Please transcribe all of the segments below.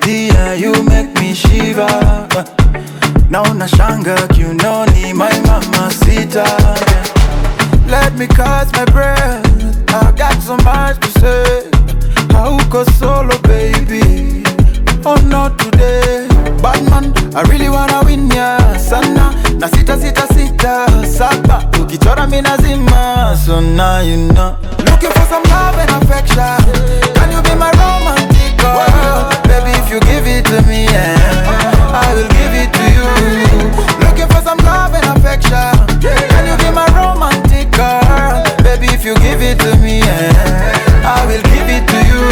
dear, you make me shiver. Now nashanga kiunoni, my mama sita. Let me catch my breath, I got so much to say. Hauko solo baby, oh not today. Batman, I really wanna win ya sana. Na sita saba, ukichora mina zima. So now you know, looking for some love and affection. Can you be my romantic girl? Baby, if you give it to me, yeah, I will give it to you. Looking for some love and affection. Can you be my romantic girl? Baby, if you give it to me, yeah, I will give it to you.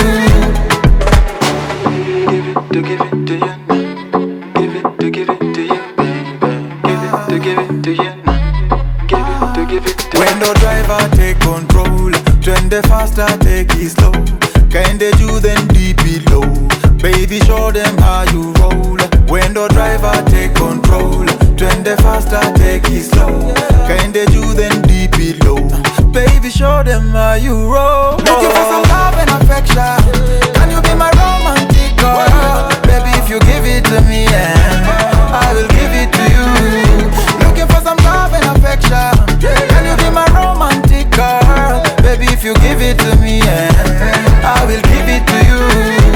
Give it to you. Give it to you, baby. Give it to you. Give it to you. When the driver take control, trend the faster, take it slow. Kinda do then deep below. Baby, show them how you roll. When the driver take control, trend the faster, take it slow. Kinda do then deep below. Baby, show them how you roll. Looking for some love and affection. Can you be my romantic girl? Baby, if you give it to me, yeah, I will give it to you. Looking for some love and affection. Can you be my romantic girl? Baby, if you give it to me, yeah, I will give it to you.